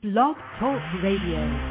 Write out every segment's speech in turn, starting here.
Blog Talk Radio.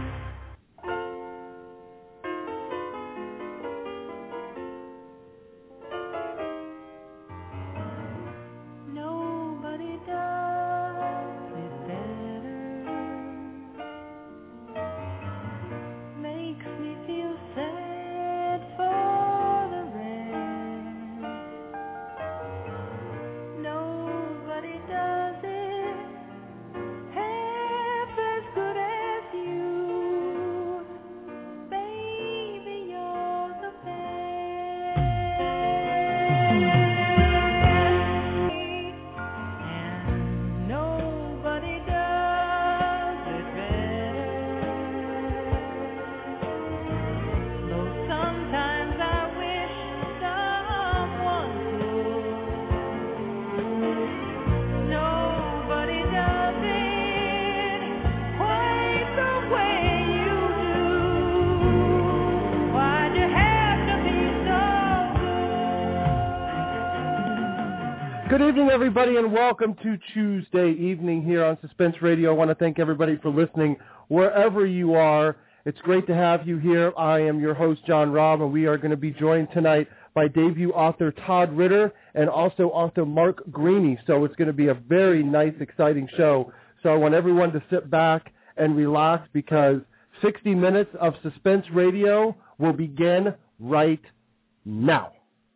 Good evening, everybody, and welcome to Tuesday evening here on Suspense Radio. I want to thank everybody for listening wherever you are. It's great to have you here. I am your host, John Robb, and we are going to be joined tonight by debut author Todd Ritter and also author Mark Greaney. So it's going to be a very nice, exciting show. So I want everyone to sit back and relax because 60 minutes of Suspense Radio will begin right now.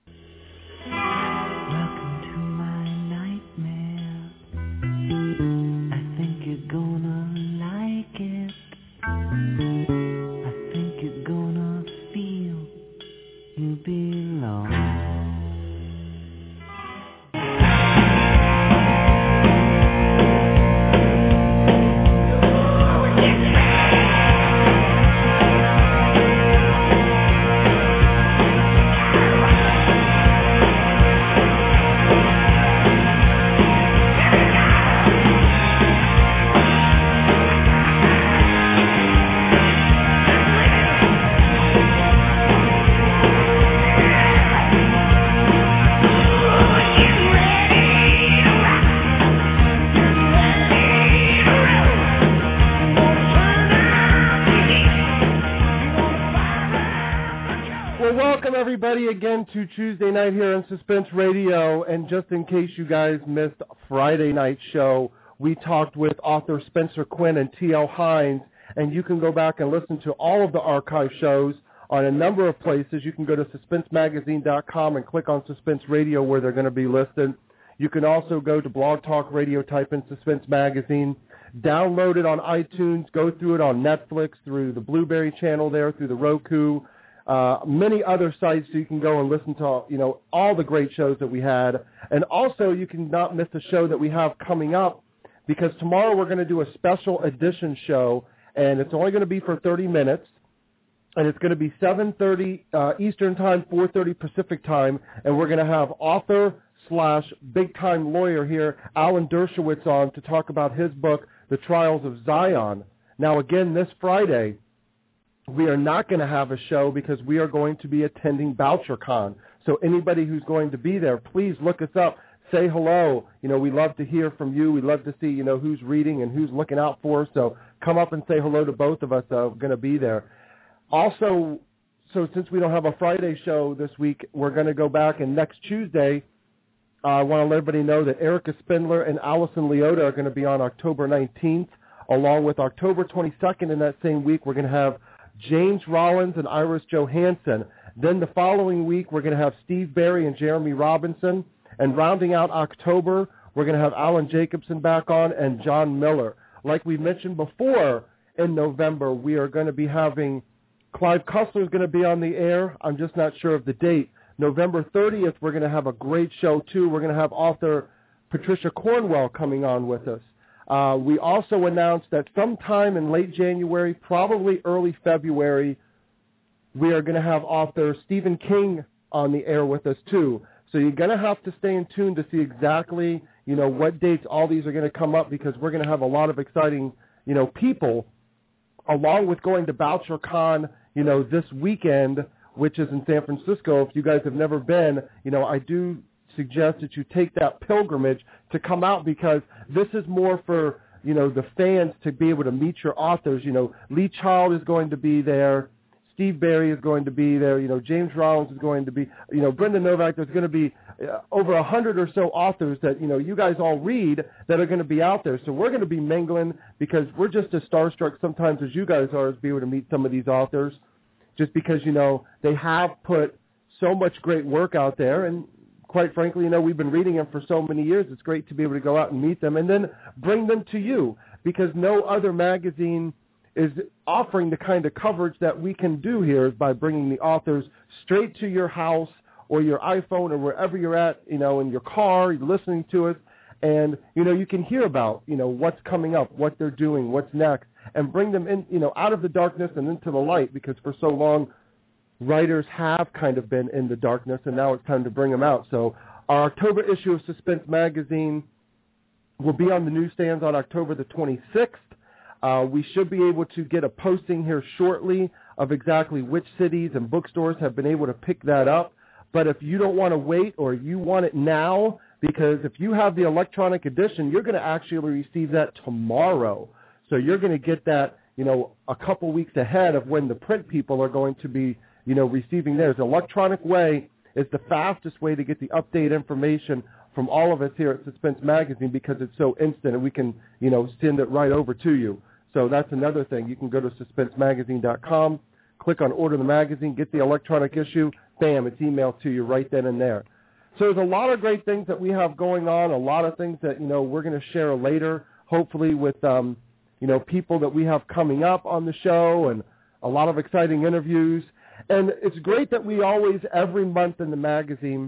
Everybody again to Tuesday night here on Suspense Radio, and just in case you guys missed Friday night's show, we talked with author Spencer Quinn and T.L. Hines, and you can go back and listen to all of the archive shows on a number of places. You can go to suspensemagazine.com and click on Suspense Radio where they're going to be listed. You can also go to Blog Talk Radio, type in Suspense Magazine, download it on iTunes, go through it on Netflix, through the Blueberry channel there, through the Roku, many other sites, so you can go and listen to all the great shows that we had. And also you can not miss the show that we have coming up, because tomorrow we're going to do a special edition show, and it's only going to be for 30 minutes, and it's going to be 7:30 Eastern Time, 4:30 Pacific Time, and we're going to have author/big-time lawyer here, Alan Dershowitz, on to talk about his book, The Trials of Zion. Now, again, this Friday, we are not going to have a show because we are going to be attending BoucherCon. So anybody who's going to be there, please look us up. Say hello. We love to hear from you. We love to see, who's reading and who's looking out for us. So come up and say hello to both of us. We're going to be there. Also, so since we don't have a Friday show this week, we're going to go back, and next Tuesday, I want to let everybody know that Erica Spindler and Allison Leota are going to be on October 19th, along with October 22nd. In that same week, we're going to have James Rollins and Iris Johansson. Then the following week, we're going to have Steve Barry and Jeremy Robinson. And rounding out October, we're going to have Alan Jacobson back on and John Miller. Like we mentioned before, in November, we are going to be having Clive Cussler is going to be on the air. I'm just not sure of the date. November 30th, we're going to have a great show, too. We're going to have author Patricia Cornwell coming on with us. We also announced that sometime in late January, probably early February, we are going to have author Stephen King on the air with us, too. So you're going to have to stay in tune to see exactly, what dates all these are going to come up, because we're going to have a lot of exciting, people, along with going to BoucherCon, this weekend, which is in San Francisco. If you guys have never been, I do suggest that you take that pilgrimage to come out, because this is more for the fans to be able to meet your authors. Lee Child is going to be there. Steve Berry is going to be there. James Rollins is going to be, Brenda Novak. There's going to be over 100 or so authors that, you guys all read that are going to be out there. So we're going to be mingling because we're just as starstruck sometimes as you guys are as be able to meet some of these authors just because, they have put so much great work out there. And quite frankly, we've been reading them for so many years. It's great to be able to go out and meet them and then bring them to you because no other magazine is offering the kind of coverage that we can do here by bringing the authors straight to your house or your iPhone or wherever you're at, in your car, you're listening to us, and, you can hear about, what's coming up, what they're doing, what's next, and bring them in, out of the darkness and into the light because for so long, writers have kind of been in the darkness, and now it's time to bring them out. So our October issue of Suspense Magazine will be on the newsstands on October the 26th. We should be able to get a posting here shortly of exactly which cities and bookstores have been able to pick that up. But if you don't want to wait or you want it now, because if you have the electronic edition, you're going to actually receive that tomorrow. So you're going to get that, a couple weeks ahead of when the print people are going to be, receiving theirs. The electronic way is the fastest way to get the update information from all of us here at Suspense Magazine because it's so instant and we can, send it right over to you. So that's another thing. You can go to suspensemagazine.com, click on Order the Magazine, get the electronic issue, bam, it's emailed to you right then and there. So there's a lot of great things that we have going on, a lot of things that, we're going to share later, hopefully with, people that we have coming up on the show and a lot of exciting interviews. And it's great that we always, every month in the magazine,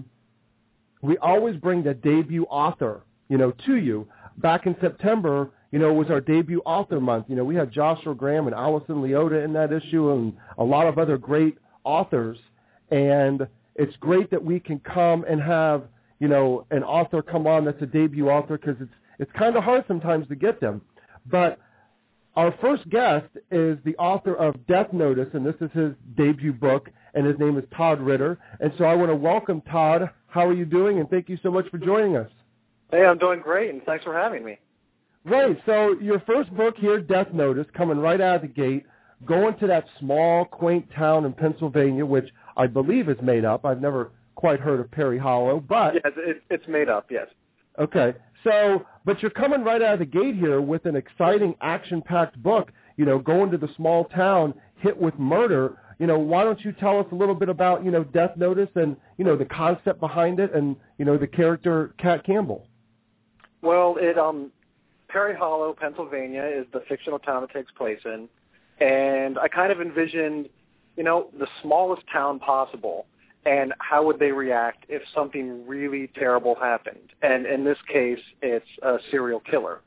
we always bring the debut author, to you. Back in September, was our debut author month. We had Joshua Graham and Allison Leota in that issue and a lot of other great authors. And it's great that we can come and have, an author come on that's a debut author because it's kind of hard sometimes to get them. But our first guest is the author of Death Notice, and this is his debut book, and his name is Todd Ritter. And so I want to welcome Todd. How are you doing? And thank you so much for joining us. Hey, I'm doing great, and thanks for having me. Right. So your first book here, Death Notice, coming right out of the gate, going to that small, quaint town in Pennsylvania, which I believe is made up. I've never quite heard of Perry Hollow, but... Yes, it's made up, yes. Okay. So, but you're coming right out of the gate here with an exciting, action-packed book, going to the small town hit with murder. Why don't you tell us a little bit about, Death Notice and, the concept behind it and, the character Cat Campbell? Well, Perry Hollow, Pennsylvania is the fictional town it takes place in. And I kind of envisioned, the smallest town possible and how would they react if something really terrible happened. And in this case, it's a serial killer.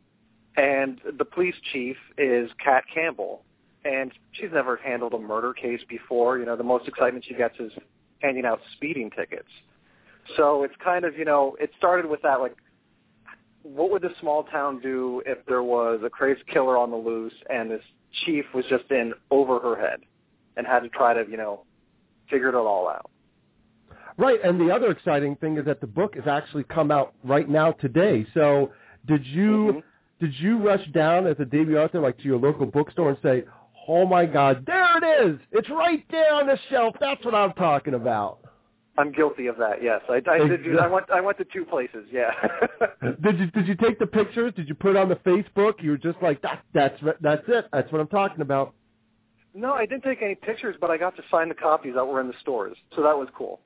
And the police chief is Cat Campbell. And she's never handled a murder case before. The most excitement she gets is handing out speeding tickets. So it's kind of, it started with that, like, what would this small town do if there was a crazy killer on the loose and this chief was just in over her head and had to try to, figure it all out? Right, and the other exciting thing is that the book has actually come out right now today. So did you rush down as a debut author, like to your local bookstore and say, oh my God, there it is! It's right there on the shelf. That's what I'm talking about. I'm guilty of that. Yes, I did. I went to two places. Yeah. Did you take the pictures? Did you put it on the Facebook? You were just like that's it. That's what I'm talking about. No, I didn't take any pictures, but I got to sign the copies that were in the stores, so that was cool.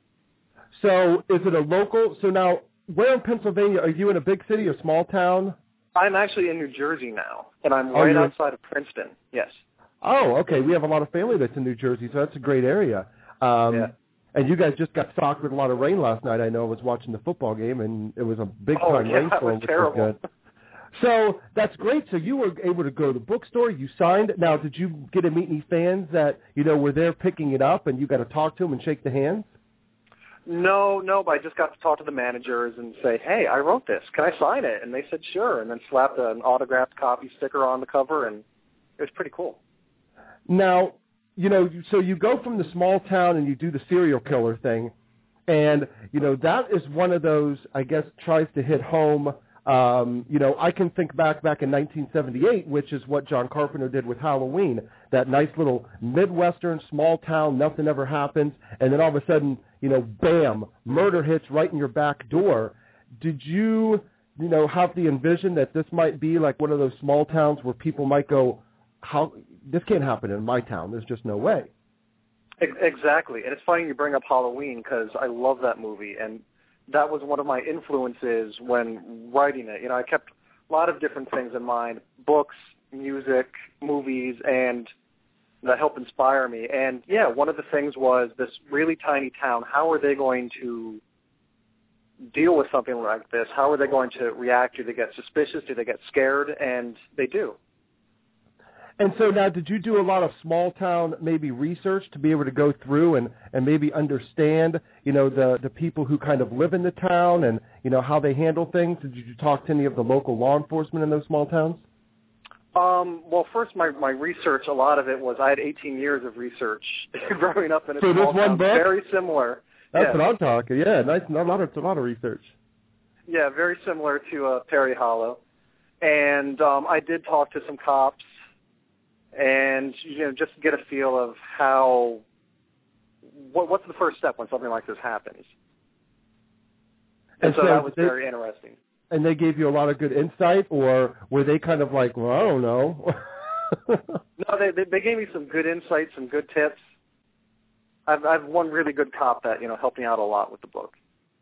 So is it a local? So now, where in Pennsylvania are you? In a big city or small town? I'm actually in New Jersey now, and I'm right outside of Princeton. Yes. Oh, okay. We have a lot of family that's in New Jersey, so that's a great area. Yeah. And you guys just got socked with a lot of rain last night. I know I was watching the football game, and it was a big-time rainstorm. It was terrible. Good. So that's great. So you were able to go to the bookstore. You signed it. Now, did you get to meet any fans that, were there picking it up, and you got to talk to them and shake the hands? No, but I just got to talk to the managers and say, hey, I wrote this. Can I sign it? And they said, sure, and then slapped an autographed copy sticker on the cover, and it was pretty cool. Now, so you go from the small town and you do the serial killer thing, and, that is one of those, I guess, tries to hit home I can think back in 1978, which is what John Carpenter did with Halloween, that nice little Midwestern small town, nothing ever happens, and then all of a sudden, bam, murder hits right in your back door. Did you, have the envision that this might be like one of those small towns where people might go, how, this can't happen in my town, there's just no way? Exactly, and it's funny you bring up Halloween because I love that movie, and that was one of my influences when writing it. I kept a lot of different things in mind, books, music, movies, and that helped inspire me. And, yeah, one of the things was this really tiny town, how are they going to deal with something like this? How are they going to react? Do they get suspicious? Do they get scared? And they do. And so now, did you do a lot of small town maybe research to be able to go through and maybe understand, the people who kind of live in the town and, how they handle things? Did you talk to any of the local law enforcement in those small towns? Well, first, my research, a lot of it was I had 18 years of research growing up in a small town. Very similar. That's what I'm talking. Yeah, nice. A lot of research. Yeah, very similar to Perry Hollow. And I did talk to some cops. And, just to get a feel of what's the first step when something like this happens. And so that was very interesting. And they gave you a lot of good insight, or were they kind of like, well, I don't know? No, they gave me some good insight, some good tips. I've one really good cop that, helped me out a lot with the book.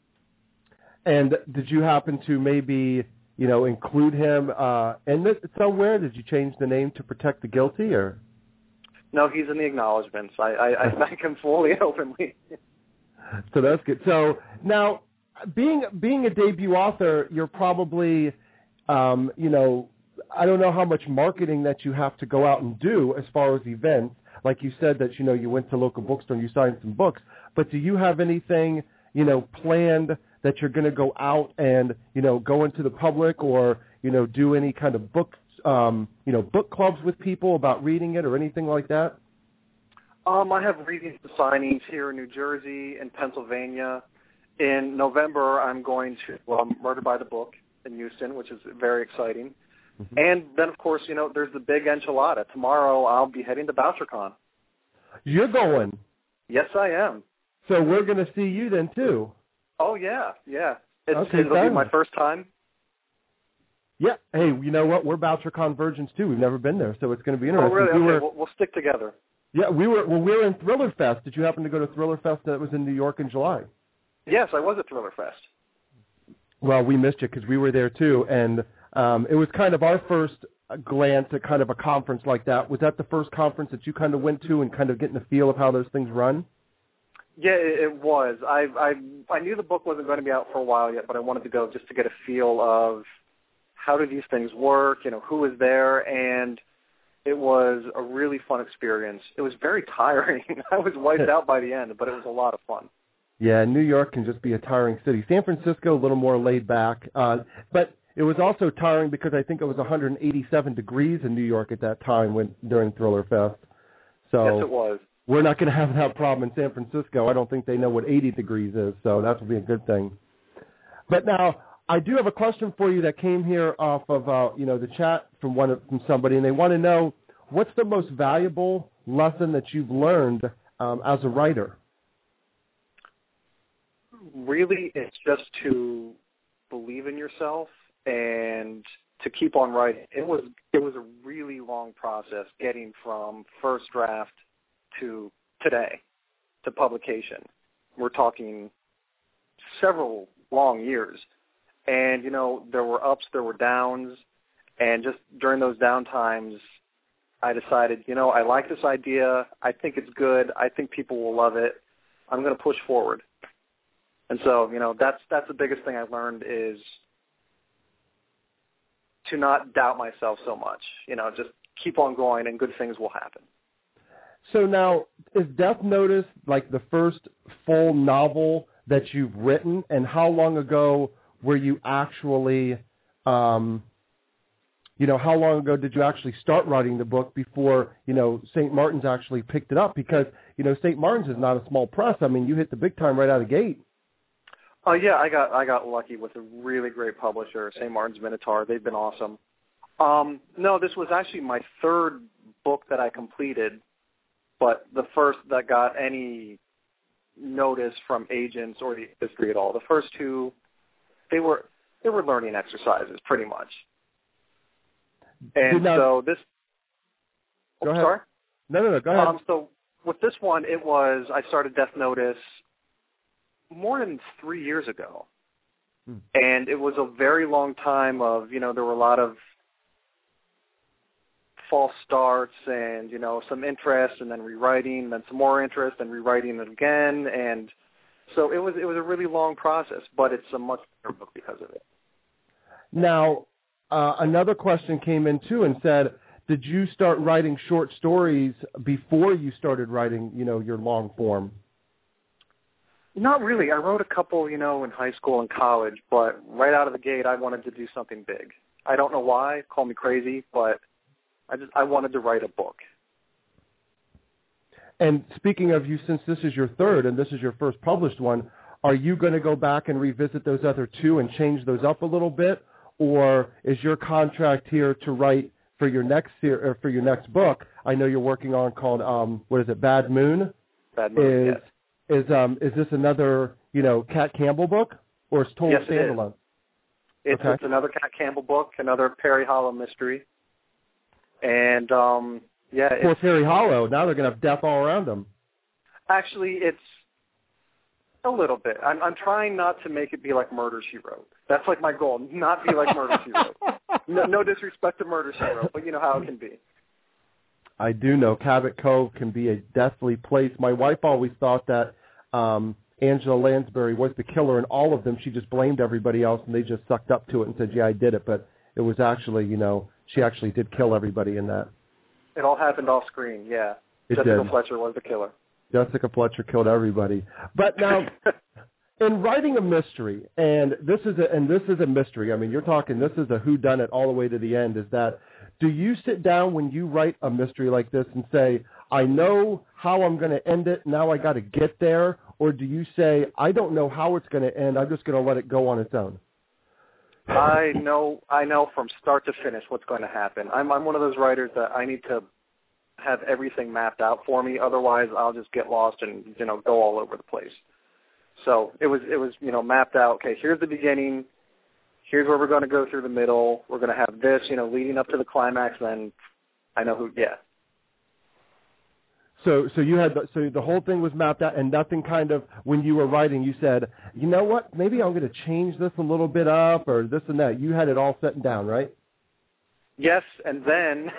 And did you happen to maybe include him in this somewhere? Did you change the name to protect the guilty, or? No, he's in the acknowledgments. I thank him fully and openly. So that's good. So now, being a debut author, you're probably, I don't know how much marketing that you have to go out and do as far as events. Like you said that, you went to local bookstore and you signed some books. But do you have anything, planned that you're going to go out and, go into the public or, do any kind of book clubs with people about reading it or anything like that? I have readings and signings here in New Jersey and Pennsylvania. In November, I'm going to Murder by the Book in Houston, which is very exciting. Mm-hmm. And then, of course, there's the big enchilada. Tomorrow, I'll be heading to BoucherCon. You're going? Yes, I am. So we're going to see you then, too. Oh, yeah. It'll be my first time. Yeah. Hey, you know what? We're BoucherCon virgins, too. We've never been there, so it's going to be interesting. Oh, really? Okay, we'll stick together. Yeah, we were in Thriller Fest. Did you happen to go to Thriller Fest that was in New York in July? Yes, I was at Thriller Fest. Well, we missed you because we were there, too, and it was kind of our first glance at kind of a conference like that. Was that the first conference that you kind of went to and kind of getting the feel of how those things run? Yeah, it was. I knew the book wasn't going to be out for a while yet, but I wanted to go just to get a feel of how do these things work, who was there, and it was a really fun experience. It was very tiring. I was wiped out by the end, but it was a lot of fun. Yeah, New York can just be a tiring city. San Francisco, a little more laid back. But it was also tiring because I think it was 187 degrees in New York at that time during Thriller Fest. So yes, it was. We're not going to have that problem in San Francisco. I don't think they know what 80 degrees is, so that will be a good thing. But now, I do have a question for you that came here off of the chat from somebody, and they want to know, what's the most valuable lesson that you've learned as a writer? Really, it's just to believe in yourself and to keep on writing. It was a really long process getting from first draft to today to publication. We're talking several long years. And, there were ups, there were downs, and just during those down times, I decided, I like this idea. I think it's good. I think people will love it. I'm going to push forward. And so, that's the biggest thing I learned is to not doubt myself so much. Just keep on going and good things will happen. So now, is Death Notice like the first full novel that you've written? And how long ago were you actually, how long ago did you actually start writing the book before, St. Martin's actually picked it up? Because, St. Martin's is not a small press. I mean, you hit the big time right out of the gate. Oh yeah, I got lucky with a really great publisher, St. Martin's Minotaur. They've been awesome. No, this was actually my third book that I completed, but the first that got any notice from agents or the industry at all. The first two, they were learning exercises pretty much. And so this. Go ahead. Sorry? No, go ahead. So with this one, I started Death Notice more than 3 years ago. And it was a very long time of, there were a lot of false starts and, some interest and then rewriting and then some more interest and rewriting it again. And so it was a really long process, but it's a much better book because of it. Now, another question came in too and said, did you start writing short stories before you started writing, your long form? Not really. I wrote a couple, in high school and college, but right out of the gate, I wanted to do something big. I don't know why. Call me crazy, but I wanted to write a book. And speaking of you, since this is your third and this is your first published one, are you going to go back and revisit those other two and change those up a little bit? Or is your contract here to write for your next book? I know you're working on called Bad Moon? Bad Moon, yes. Is this another, Cat Campbell book, or it's total standalone? It's another Cat Campbell book, another Perry Hollow mystery. And, Poor Perry Hollow. Now they're going to have death all around them. Actually, it's a little bit. I'm trying not to make it be like Murder, She Wrote. That's like my goal, not be like Murder, She Wrote. No disrespect to Murder, She Wrote, but you know how it can be. I do know Cabot Cove can be a deathly place. My wife always thought that Angela Lansbury was the killer in all of them. She just blamed everybody else, and they just sucked up to it and said, yeah, I did it. But it was actually, she actually did kill everybody in that. It all happened off screen, yeah. Jessica Fletcher was the killer. Jessica Fletcher killed everybody. But now, in writing a mystery, and this is a mystery. I mean, you're talking. This is a whodunit all the way to the end. Is that? Do you sit down when you write a mystery like this and say, I know how I'm going to end it, now I got to get there? Or do you say, I don't know how it's going to end, I'm just going to let it go on its own? I know from start to finish what's going to happen. I'm one of those writers that I need to have everything mapped out for me. Otherwise, I'll just get lost and, go all over the place. So it was mapped out. Okay, here's the beginning. Here's where we're going to go through the middle. We're going to have this, leading up to the climax. Then I know who. Yeah. So you had the whole thing was mapped out, and nothing kind of when you were writing, you said, you know what? Maybe I'm going to change this a little bit up, or this and that. You had it all set down, right? Yes, and then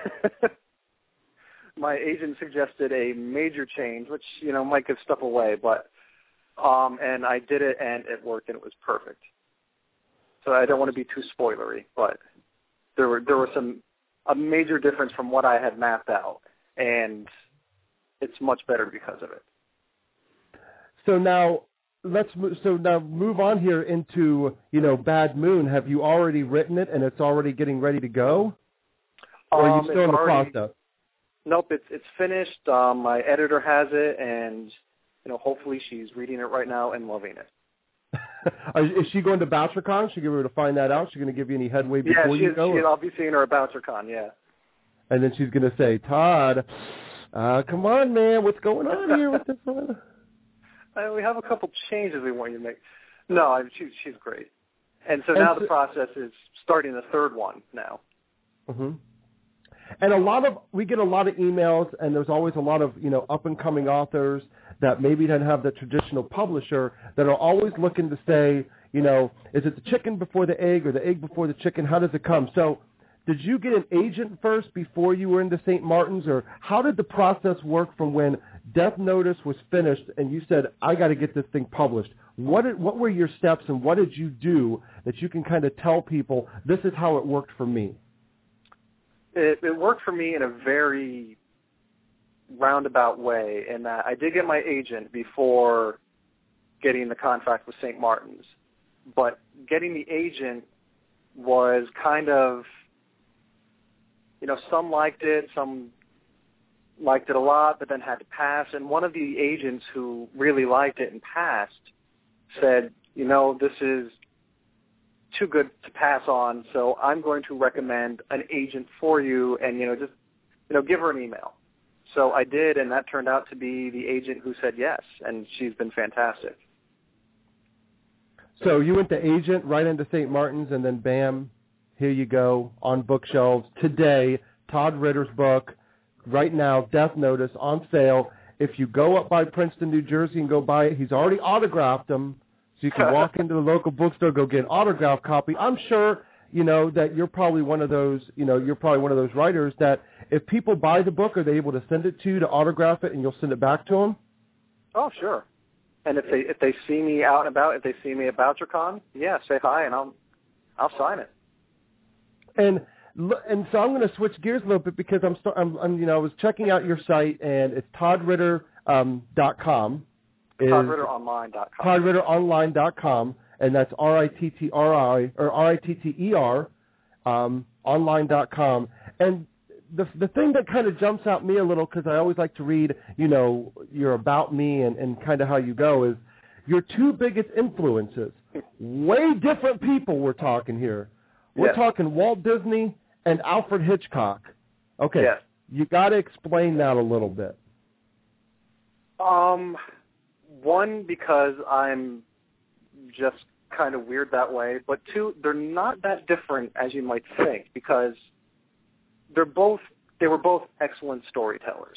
my agent suggested a major change, which might give stuff away, but and I did it, and it worked, and it was perfect. So I don't want to be too spoilery, but there were a major difference from what I had mapped out, and it's much better because of it. So now move on here into Bad Moon. Have you already written it and it's already getting ready to go, or are you still in the process? Nope, it's finished. My editor has it, and hopefully she's reading it right now and loving it. Is she going to BoucherCon? Is she going to find that out? Is she going to give you any headway before you go? Yeah, I'll be seeing her at BoucherCon, yeah. And then she's going to say, Todd, come on, man, what's going on here with this one? We have a couple changes we want you to make. No, she's great. And so now the process is starting the third one now. Mm-hmm. And we get a lot of emails, and there's always a lot of, up-and-coming authors that maybe don't have the traditional publisher that are always looking to say, is it the chicken before the egg or the egg before the chicken? How does it come? So did you get an agent first before you were into St. Martin's, or how did the process work from when Death Notice was finished and you said, I got to get this thing published? What were your steps, and what did you do that you can kind of tell people, this is how it worked for me? It worked for me in a very roundabout way, in that I did get my agent before getting the contract with St. Martin's. But getting the agent was kind of, some liked it, some liked it a lot, but then had to pass. And one of the agents who really liked it and passed said, this is too good to pass on, so I'm going to recommend an agent for you, and, just, give her an email. So I did, and that turned out to be the agent who said yes, and she's been fantastic. So you went to agent, right into St. Martin's, and then bam, here you go, on bookshelves. Today, Todd Ritter's book, right now, Death Notice, on sale. If you go up by Princeton, New Jersey, and go buy it, he's already autographed them, so you can walk into the local bookstore, go get an autographed copy. I'm sure, that you're probably one of those, writers that if people buy the book, are they able to send it to you to autograph it, and you'll send it back to them? Oh, sure. And if they see me out and about, if they see me at BoucherCon, say hi, and I'll sign it. And so I'm going to switch gears a little bit because I was checking out your site, and it's toddritter.com. ToddRitterOnline.com. ToddRitterOnline.com, and that's RITTRI or RITTER online.com. And the thing that kind of jumps out me a little, because I always like to read, your about me and kind of how you go, is your two biggest influences. Way different people we're talking here. We're talking Walt Disney and Alfred Hitchcock. Okay, you got to explain that a little bit. One, because I'm just kind of weird that way, but two, they're not that different as you might think, because they were both excellent storytellers,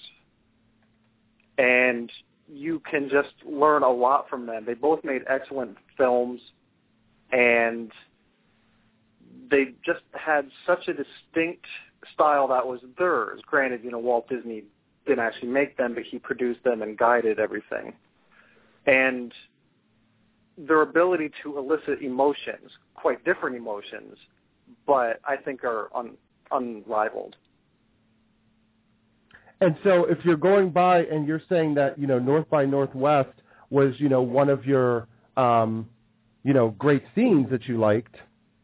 and you can just learn a lot from them. They both made excellent films, and they just had such a distinct style that was theirs. Granted, Walt Disney didn't actually make them, but he produced them and guided everything. And their ability to elicit emotions, quite different emotions, but I think are unrivaled. And so if you're going by and you're saying that, North by Northwest was, one of your, great scenes that you liked,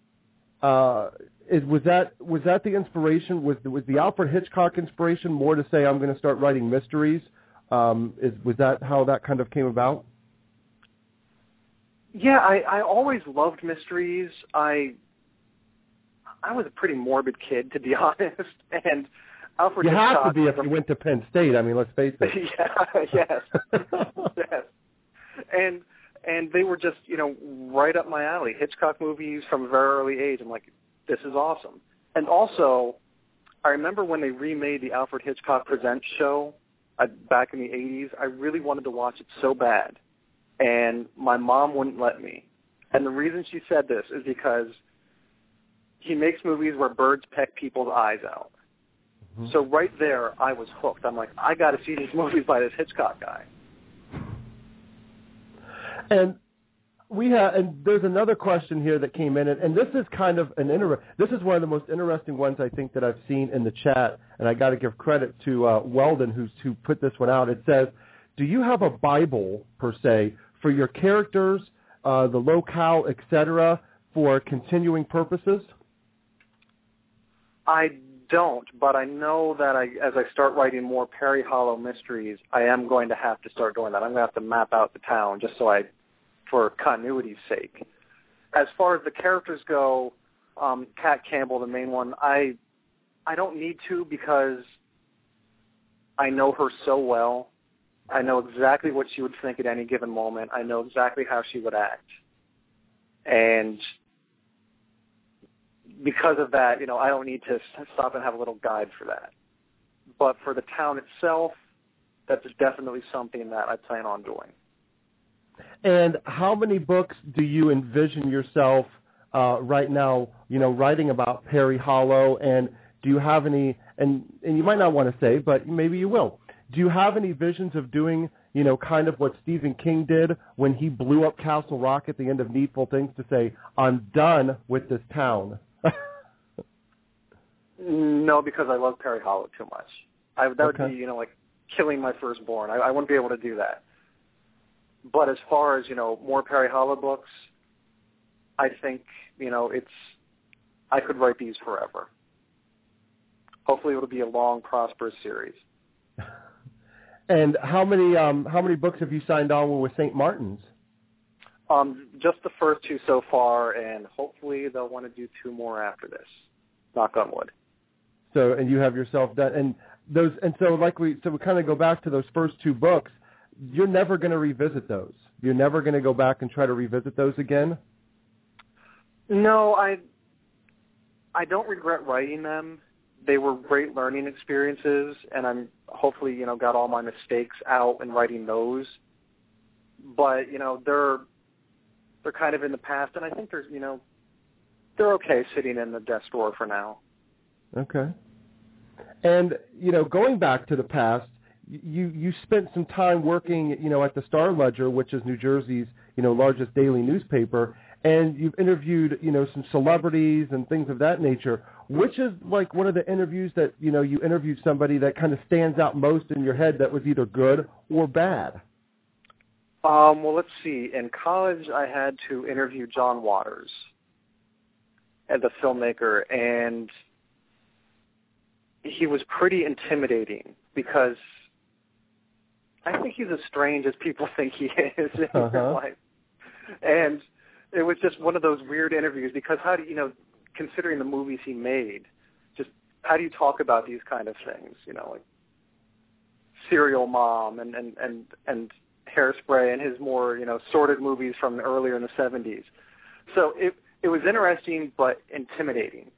was that the inspiration? Was the Alfred Hitchcock inspiration more to say, I'm going to start writing mysteries? Was that how that kind of came about? Yeah, I always loved mysteries. I was a pretty morbid kid, to be honest, and Alfred you Hitchcock... have to be if you went to Penn State. I mean, let's face it. Yes. And they were just, right up my alley. Hitchcock movies from a very early age. I'm like, this is awesome. And also, I remember when they remade the Alfred Hitchcock Presents show back in the 80s, I really wanted to watch it so bad. And my mom wouldn't let me. And the reason she said this is because he makes movies where birds peck people's eyes out. Mm-hmm. So right there, I was hooked. I'm like, I got to see these movies by this Hitchcock guy. And and there's another question here that came in, and this is kind of this is one of the most interesting ones I think that I've seen in the chat, and I got to give credit to Weldon who put this one out. It says, do you have a Bible per se for your characters, the locale, etc., for continuing purposes? I don't, but I know that as I start writing more Perry Hollow mysteries, I am going to have to start doing that. I'm going to have to map out the town just for continuity's sake. As far as the characters go, Kat Campbell, the main one, I don't need to because I know her so well. I know exactly what she would think at any given moment. I know exactly how she would act. And because of that, I don't need to stop and have a little guide for that. But for the town itself, that's definitely something that I plan on doing. And how many books do you envision yourself right now, writing about Perry Hollow? And do you have any, and you might not want to say, but maybe you will, do you have any visions of doing, kind of what Stephen King did when he blew up Castle Rock at the end of Needful Things to say, I'm done with this town? No, because I love Perry Hollow too much. That would be, like killing my firstborn. I wouldn't be able to do that. But as far as, more Perry Hollow books, I think, I could write these forever. Hopefully it'll be a long, prosperous series. And how many books have you signed on with St. Martin's? Just the first 2 so far, and hopefully they'll want to do 2 more after this. Knock on wood. So, and you have yourself done, and so we kind of go back to those first 2 books. You're never going to revisit those. You're never going to go back and try to revisit those again? No, I don't regret writing them. They were great learning experiences, and I'm hopefully, got all my mistakes out in writing those. But, they're kind of in the past, and I think they're okay sitting in the desk drawer for now. Okay. And, going back to the past, you spent some time working, at the Star-Ledger, which is New Jersey's, largest daily newspaper, and you've interviewed, some celebrities and things of that nature. Which is like one of the interviews that, you interviewed somebody that kind of stands out most in your head that was either good or bad? Well, let's see. In college, I had to interview John Waters, the filmmaker, and he was pretty intimidating because I think he's as strange as people think he is in real life. And it was just one of those weird interviews because how do considering the movies he made, just how do you talk about these kind of things, like Serial Mom and Hairspray and his more, sordid movies from earlier in the 70s. So it was interesting but intimidating.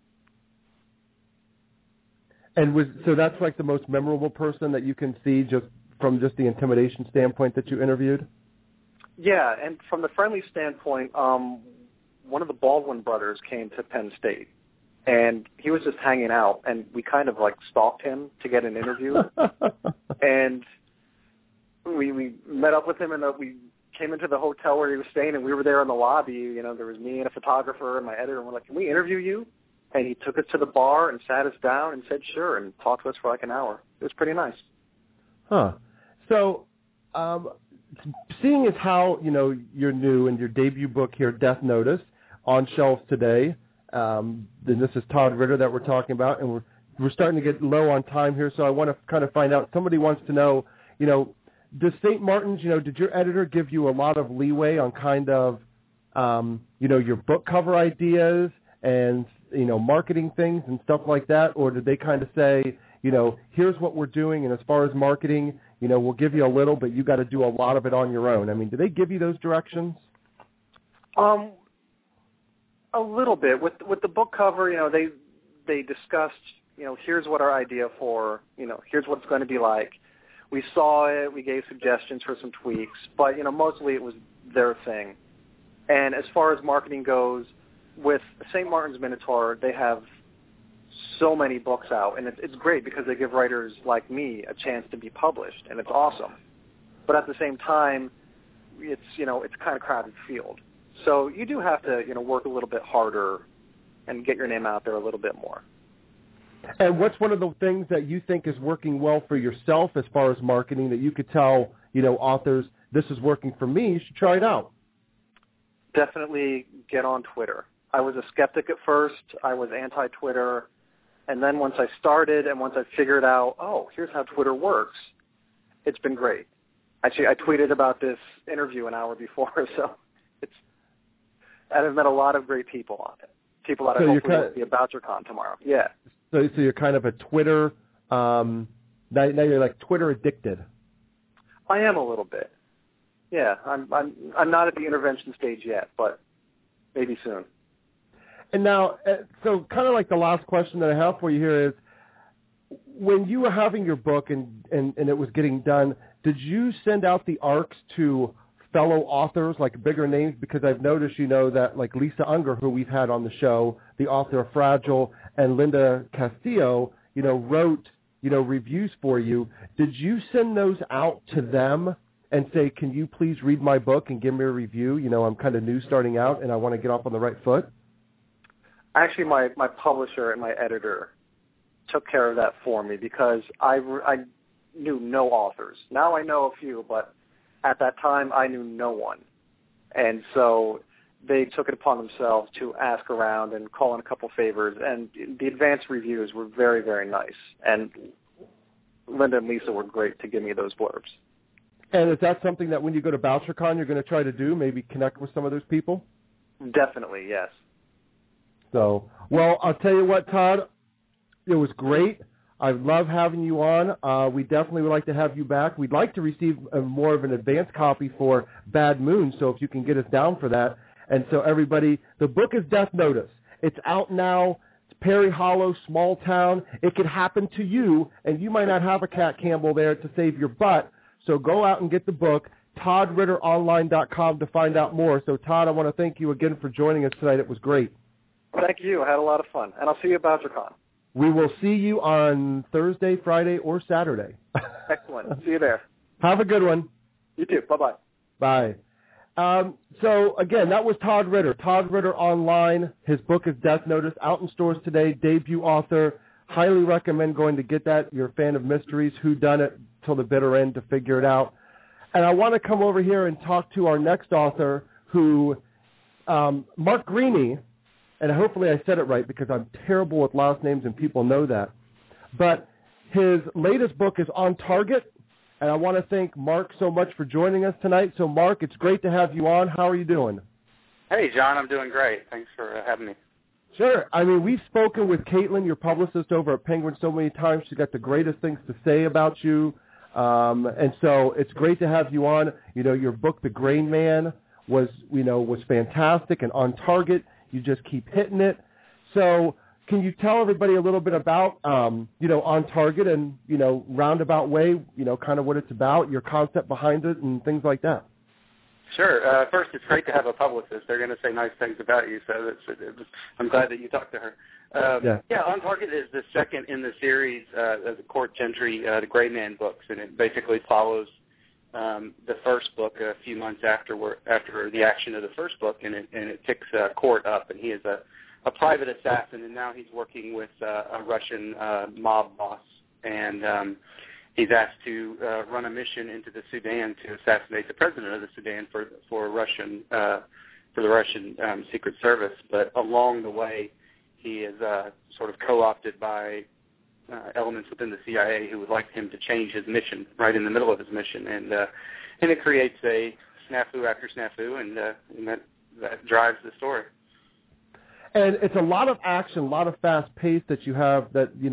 And so that's like the most memorable person that you can see just from just the intimidation standpoint that you interviewed? Yeah, and from the friendly standpoint, one of the Baldwin brothers came to Penn State, and he was just hanging out, and we kind of like stalked him to get an interview. And we met up with him, and we came into the hotel where he was staying, and we were there in the lobby. There was me and a photographer and my editor, and we're like, can we interview you? And he took us to the bar and sat us down and said sure, and talked to us for like an hour. It was pretty nice. Huh. So seeing as how, you're new and your debut book here, Death Notice, on shelves today, then this is Todd Ritter that we're talking about, and we're starting to get low on time here, so I want to kind of find out, somebody wants to know, does St. Martin's, did your editor give you a lot of leeway on kind of, your book cover ideas and, marketing things and stuff like that, or did they kind of say, here's what we're doing, and as far as marketing, we'll give you a little, but you got to do a lot of it on your own? I mean, do they give you those directions? A little bit. With the book cover, they discussed, here's what our idea for, here's what it's going to be like. We saw it, we gave suggestions for some tweaks, but, mostly it was their thing. And as far as marketing goes, with St. Martin's Minotaur, they have so many books out, and it's great because they give writers like me a chance to be published, and it's awesome. But at the same time, it's kind of crowded field. So you do have to, work a little bit harder and get your name out there a little bit more. And what's one of the things that you think is working well for yourself as far as marketing that you could tell, authors, this is working for me, you should try it out? Definitely get on Twitter. I was a skeptic at first. I was anti-Twitter. And then once I started and once I figured out, here's how Twitter works, it's been great. Actually, I tweeted about this interview an hour before, so I've met a lot of great people on it. People that I hope will be about BoucherCon tomorrow. Yeah. So you're kind of a Twitter, now you're like Twitter addicted. I am a little bit. Yeah, I'm not at the intervention stage yet, but maybe soon. And now, so kind of like the last question that I have for you here is, when you were having your book and it was getting done, did you send out the ARCs to fellow authors, like bigger names? Because I've noticed, that like Lisa Unger, who we've had on the show, the author of Fragile, and Linda Castillo, wrote, reviews for you. Did you send those out to them and say, can you please read my book and give me a review? I'm kind of new starting out and I want to get off on the right foot. Actually, my publisher and my editor took care of that for me because I knew no authors. Now I know a few, but at that time I knew no one. And so they took it upon themselves to ask around and call in a couple favors. And the advanced reviews were very, very nice. And Linda and Lisa were great to give me those blurbs. And is that something that when you go to BoucherCon you're going to try to do, maybe connect with some of those people? Definitely, yes. So, well, I'll tell you what, Todd, it was great. I love having you on. We definitely would like to have you back. We'd like to receive more of an advanced copy for Bad Moon, so if you can get us down for that. And so everybody, the book is Death Notice. It's out now. It's Perry Hollow, small town. It could happen to you, and you might not have a Cat Campbell there to save your butt. So go out and get the book, ToddRitterOnline.com to find out more. So, Todd, I want to thank you again for joining us tonight. It was great. Thank you. I had a lot of fun. And I'll see you at BoucherCon. We will see you on Thursday, Friday, or Saturday. Excellent. See you there. Have a good one. You too. Bye-bye. Bye. So, again, that was Todd Ritter. Todd Ritter Online. His book is Death Notice, out in stores today, debut author. Highly recommend going to get that. You're a fan of mysteries, whodunit, till the bitter end to figure it out. And I want to come over here and talk to our next author, who, Mark Greaney, and hopefully I said it right because I'm terrible with last names and people know that. But his latest book is On Target, and I want to thank Mark so much for joining us tonight. So, Mark, it's great to have you on. How are you doing? Hey, John, I'm doing great. Thanks for having me. Sure. I mean, we've spoken with Caitlin, your publicist over at Penguin, so many times. She's got the greatest things to say about you. And so it's great to have you on. You know, your book, The Grain Man, was fantastic and on target. You just keep hitting it. So can you tell everybody a little bit about, On Target and, roundabout way, kind of what it's about, your concept behind it and things like that? Sure. First, it's great to have a publicist. They're going to say nice things about you, so I'm glad that you talked to her. On Target is the second in the series of the Court Gentry, the Gray Man books, and it basically follows the first book a few months after the action of the first book, and it picks Court up, and he is a private assassin, and now he's working with a Russian mob boss, and he's asked to run a mission into the Sudan to assassinate the president of the Sudan for the Russian Secret Service. But along the way, he is sort of co-opted by elements within the CIA who would like him to change his mission right in the middle of his mission, and it creates a snafu after snafu, and that drives the story. And it's a lot of action, a lot of fast pace that you have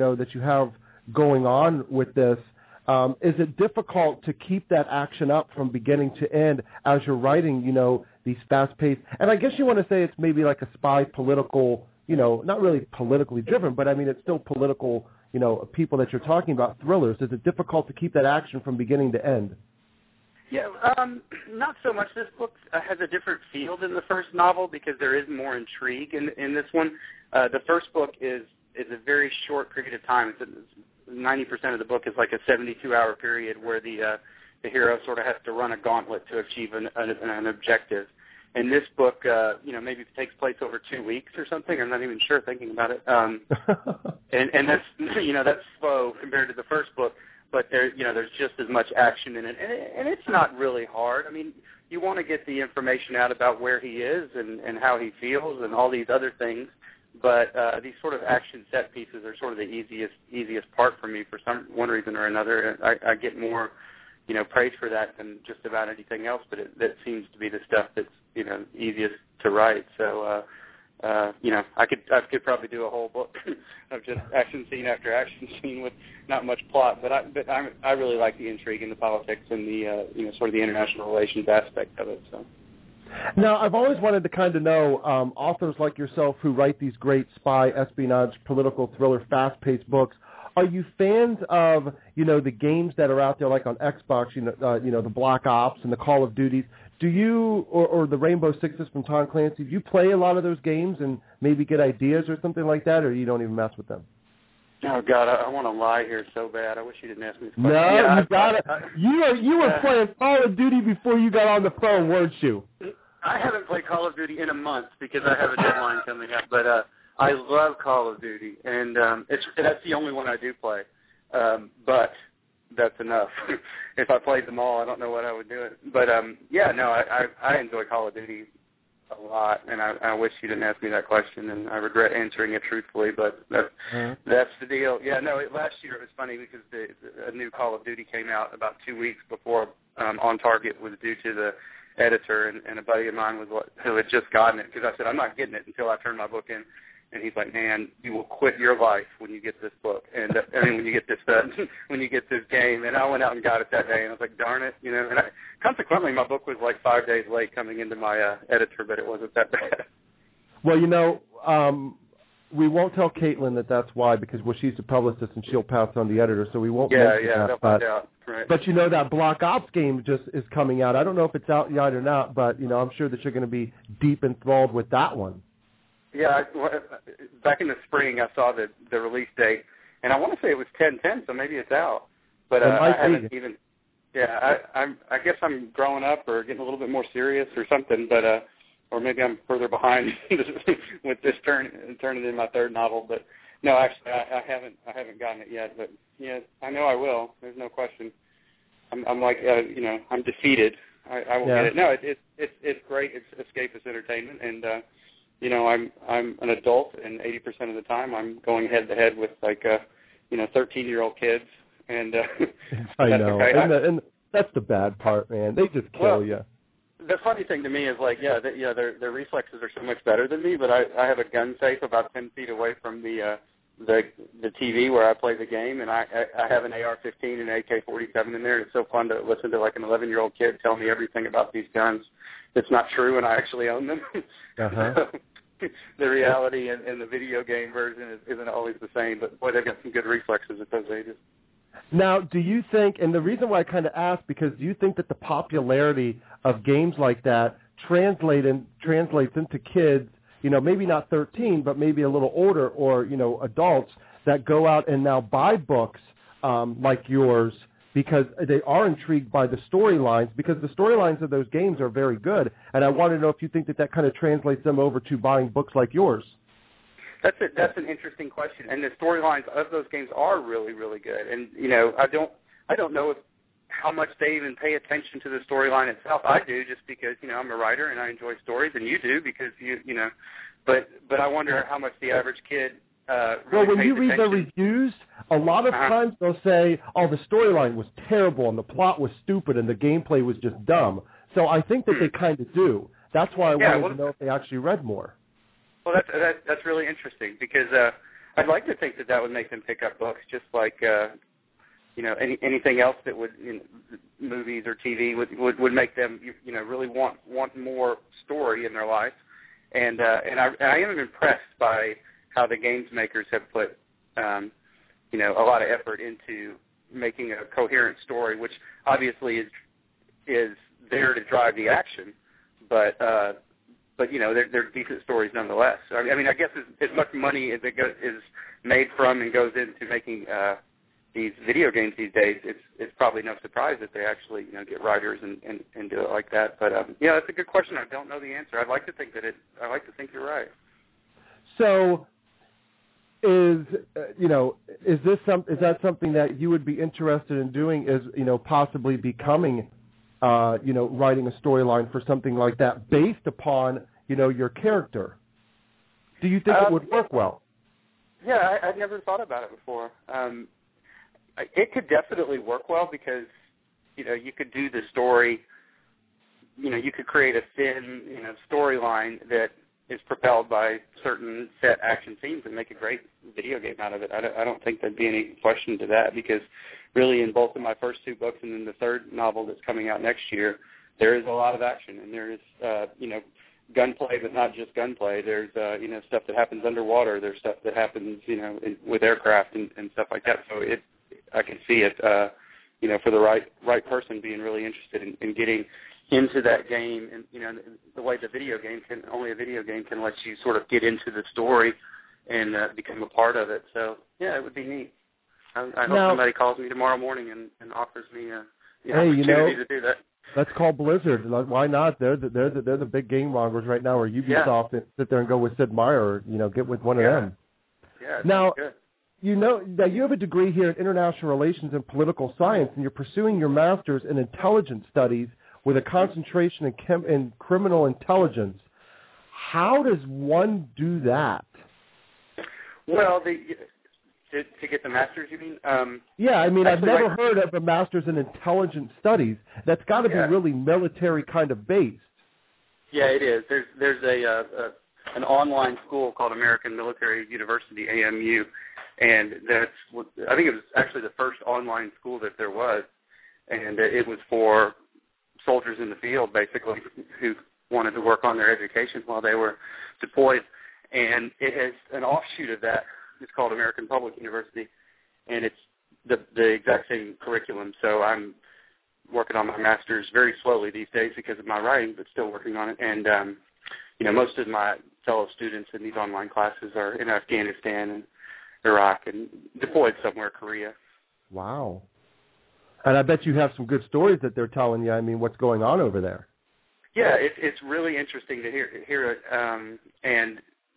going on with this. Is it difficult to keep that action up from beginning to end as you're writing, these fast-paced? And I guess you want to say it's maybe like a spy political, not really politically driven, but I mean it's still political, people that you're talking about, thrillers. Is it difficult to keep that action from beginning to end? Yeah, not so much. This book has a different feel than the first novel because there is more intrigue in this one. The first book is a very short period of time. 90% of the book is like a 72-hour period where the hero sort of has to run a gauntlet to achieve an objective. And this book, maybe it takes place over 2 weeks or something. I'm not even sure thinking about it. And that's that's slow compared to the first book. But there's just as much action in it, and it's not really hard. I mean, you want to get the information out about where he is and how he feels and all these other things. But these sort of action set pieces are sort of the easiest part for me for one reason or another. I get more, praise for that than just about anything else. But that seems to be the stuff that's easiest to write. So I could probably do a whole book of just action scene after action scene with not much plot. But I really like the intrigue and the politics and the sort of the international relations aspect of it. So. Now, I've always wanted to kind of know authors like yourself who write these great spy, espionage, political thriller, fast-paced books. Are you fans of the games that are out there, like on Xbox, the Black Ops and the Call of Duties? Do you or the Rainbow Sixes from Tom Clancy? Do you play a lot of those games and maybe get ideas or something like that, or you don't even mess with them? Oh God, I want to lie here so bad. I wish you didn't ask me this question. No, yeah, you got it. You were playing Call of Duty before you got on the phone, weren't you? I haven't played Call of Duty in a month because I have a deadline coming up. But I love Call of Duty, and that's the only one I do play. But that's enough. If I played them all, I don't know what I would do it. But I enjoy Call of Duty a lot, and I wish you didn't ask me that question, and I regret answering it truthfully, but that's the deal. Yeah, no, last year it was funny because a new Call of Duty came out about 2 weeks before On Target was due to the editor, and a buddy of mine who had just gotten it, because I said, I'm not getting it until I turn my book in. And he's like, man, you will quit your life when you get this book, and when you get this when you get this game. And I went out and got it that day, and I was like, darn it, you know. And consequently, my book was like 5 days late coming into my editor, but it wasn't that bad. Well, you know, we won't tell Caitlin that that's why, because she's the publicist and she'll pass on the editor, so we won't. mention that. They'll find out. Right. But you know that Black Ops game just is coming out. I don't know if it's out yet or not, but you know, I'm sure that you're going to be deep enthralled with that one. Yeah, back in the spring, I saw the release date, and I want to say it was 10/10, so maybe it's out. But I haven't even. Yeah, I guess I'm growing up or getting a little bit more serious or something, but or maybe I'm further behind with this turning in my third novel. But no, actually, I haven't gotten it yet. But yeah, I know I will. There's no question. I'm like you know, I'm defeated. I will get it. No, it's great. It's escapist entertainment, and you know, I'm an adult, and 80% of the time I'm going head to head with like 13-year-old kids, and I know, okay. and that's the bad part, man. They just kill you. The funny thing to me is like, their reflexes are so much better than me, but I have a gun safe about 10 feet away from the TV where I play the game, and I have an AR-15 and an AK-47 in there. It's so fun to listen to like an 11-year-old kid tell me everything about these guns. It's not true, and I actually own them. The reality and the video game version isn't always the same, but boy, they've got some good reflexes at those ages. Now, do you think, and the reason why I kind of asked, because do you think that the popularity of games like that translates into kids, you know, maybe not 13, but maybe a little older, or, you know, adults that go out and now buy books like yours because they are intrigued by the storylines, because the storylines of those games are very good. And I want to know if you think that kind of translates them over to buying books like yours. That's an interesting question. And the storylines of those games are really, really good. And, you know, I don't know how much they even pay attention to the storyline itself. I do, just because, you know, I'm a writer and I enjoy stories, and you do because you know. But I wonder how much the average kid really well, when you read attention. the reviews, a lot of times they'll say, oh, the storyline was terrible and the plot was stupid and the gameplay was just dumb. So I think that they kind of do. That's why I wanted to know if they actually read more. Well, that's really interesting, because I'd like to think that would make them pick up books, just like you know, anything else that would, you know, movies or TV would make them, you know, really want more story in their life. And I am impressed by how the games makers have put, you know, a lot of effort into making a coherent story, which obviously is there to drive the action, but you know, they're decent stories nonetheless. I mean, I guess as much money as is made from and goes into making these video games these days, it's probably no surprise that they actually, you know, get writers and do it like that. But yeah, that's a good question. I don't know the answer. I'd like to think you're right. So, is that something that you would be interested in doing? Is, you know, possibly becoming, you know, writing a storyline for something like that based upon, you know, your character? Do you think it would work well? Yeah, I'd never thought about it before. It could definitely work well, because, you know, you could do the story, you know, you could create a thin, you know, storyline that is propelled by certain set action scenes and make a great video game out of it. I don't think there'd be any question to that, because really in both of my first two books and then the third novel that's coming out next year, there is a lot of action, and there is, you know, gunplay, but not just gunplay. There's, you know, stuff that happens underwater. There's stuff that happens, you know, with aircraft and stuff like that. So I can see it, you know, for the right person being really interested in getting into that game. And, you know, the way only a video game can let you sort of get into the story and become a part of it. So, yeah, it would be neat. I hope somebody calls me tomorrow morning and offers me the opportunity to do that. Let's call Blizzard. Why not? They're the big game mongers right now, or Ubisoft, and sit there and go with Sid Meier, or, you know, get with one of them. Yeah, now, good. You know that you have a degree here in international relations and political science, and you're pursuing your master's in intelligence studies with a concentration in criminal intelligence. How does one do that? Well, to get the master's, you mean? Yeah, I mean, I've actually, never heard of a master's in intelligence studies. That's got to be really military kind of based. Yeah, it is. There's an online school called American Military University, AMU, and I think it was actually the first online school that there was, and it was for soldiers in the field, basically, who wanted to work on their education while they were deployed. And it has an offshoot of that. It's called American Public University, and it's the exact same curriculum. So I'm working on my master's very slowly these days because of my writing, but still working on it. And, most of my fellow students in these online classes are in Afghanistan and Iraq and deployed somewhere, Korea. Wow. And I bet you have some good stories that they're telling you, I mean, what's going on over there. Yeah, it's really interesting to hear it. And,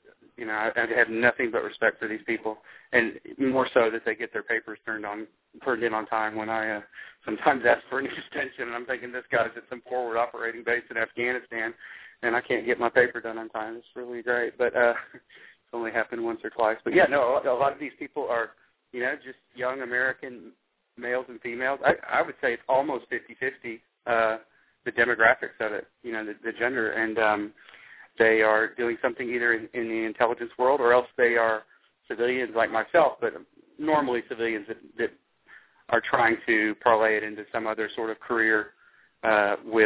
I have nothing but respect for these people, and more so that they get their papers turned in on time when I sometimes ask for an extension, and I'm thinking this guy's at some forward operating base in Afghanistan, and I can't get my paper done on time. It's really great, but it's only happened once or twice. But, yeah, no, a lot of these people are, just young American males and females. I would say it's almost 50-50, the demographics of it, the gender, and they are doing something either in the intelligence world, or else they are civilians like myself, but normally civilians that are trying to parlay it into some other sort of career with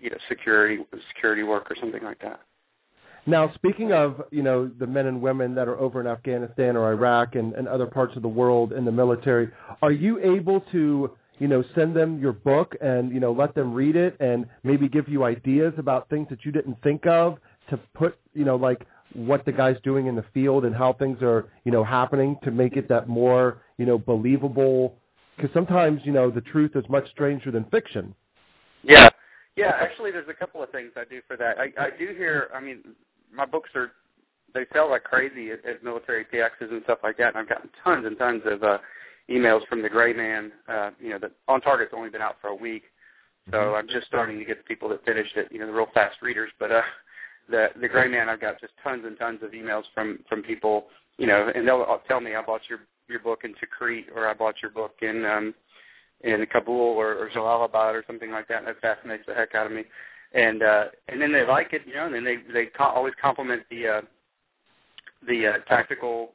security work or something like that. Now, speaking of, the men and women that are over in Afghanistan or Iraq and other parts of the world in the military, are you able to, send them your book and, let them read it and maybe give you ideas about things that you didn't think of to put, like what the guy's doing in the field and how things are, happening to make it that more, believable? Because sometimes, the truth is much stranger than fiction. Yeah. Yeah, actually, there's a couple of things I do for that. I do hear, my books they sell like crazy at military PXs and stuff like that, and I've gotten tons and tons of emails from the Gray Man. The On Target's only been out for a week, so I'm just starting to get the people that finished it, the real fast readers. But the Gray Man, I've got just tons and tons of emails from people, and they'll tell me I bought your book in Tikrit, or I bought your book in Kabul or Jalalabad or something like that. And that fascinates the heck out of me. And then they like it, and then they always compliment the tactical,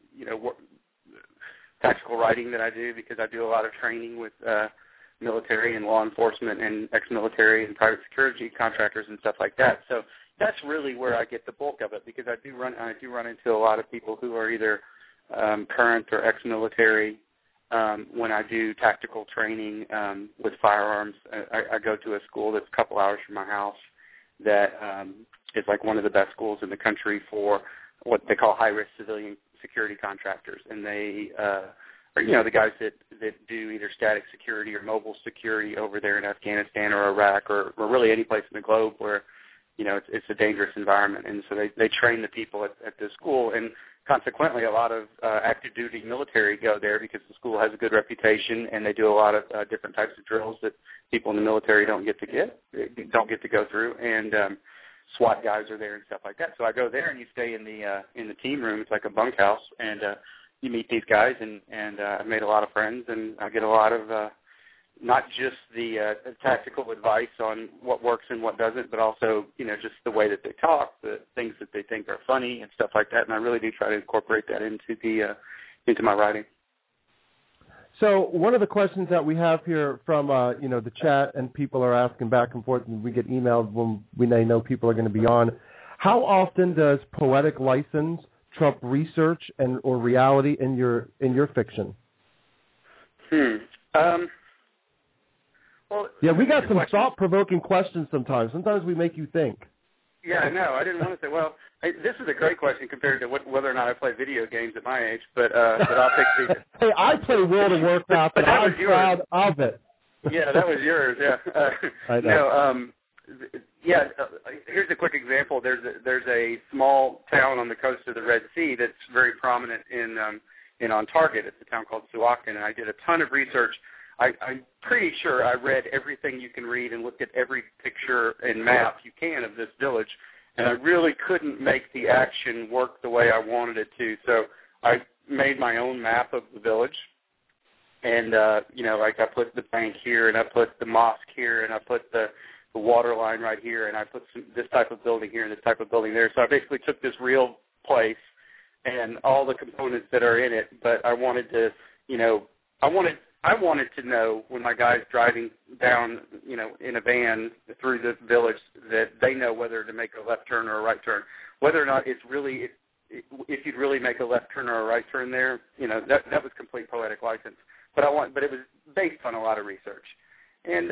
tactical writing that I do, because I do a lot of training with military and law enforcement and ex-military and private security contractors and stuff like that. So that's really where I get the bulk of it, because I do run into a lot of people who are either current or ex-military. When I do tactical training with firearms, I go to a school that's a couple hours from my house that is like one of the best schools in the country for what they call high-risk civilian security contractors. And they are, the guys that do either static security or mobile security over there in Afghanistan or Iraq or really any place in the globe where, it's a dangerous environment. And so they train the people at this school, and consequently, a lot of active duty military go there because the school has a good reputation, and they do a lot of different types of drills that people in the military don't get to go through. And SWAT guys are there and stuff like that. So I go there, and you stay in the team room. It's like a bunkhouse, and you meet these guys, and I've made a lot of friends, and I get a lot of not just the tactical advice on what works and what doesn't, but also, just the way that they talk, the things that they think are funny and stuff like that. And I really do try to incorporate that into my writing. So one of the questions that we have here from, the chat, and people are asking back and forth, and we get emailed when we know people are going to be on, how often does poetic license trump research or reality in your fiction? Well, yeah, we got some thought-provoking questions sometimes. Sometimes we make you think. Yeah, I know. I didn't want to say, well, this is a great question compared to whether or not I play video games at my age, but I'll take the... Hey, I play World of Warcraft, but I'm proud of it. Yeah, that was yours, yeah. I know. Here's a quick example. There's a small town on the coast of the Red Sea that's very prominent in On Target. It's a town called Suakin, and I did a ton of research. I'm pretty sure I read everything you can read and looked at every picture and map you can of this village, and I really couldn't make the action work the way I wanted it to. So I made my own map of the village, and like I put the bank here, and I put the mosque here, and I put the water line right here, and I put this type of building here and this type of building there. So I basically took this real place and all the components that are in it, but I wanted to, I wanted to know when my guy's driving down, in a van through the village, that they know whether to make a left turn or a right turn, whether or not it's really, if you'd really make a left turn or a right turn there, that was complete poetic license. But it was based on a lot of research, and